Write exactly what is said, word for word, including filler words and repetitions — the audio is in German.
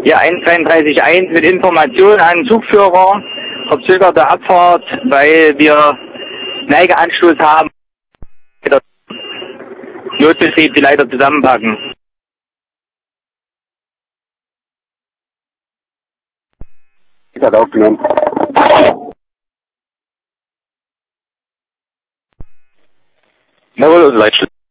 Hier eins zwei drei eins mit Information an Zugführer, verzögerte Abfahrt, weil wir Neigeanstoß haben. Notbetrieb die Leiter zusammenpacken. Ich hatte aufgenommen. Jawohl, Leitstelle.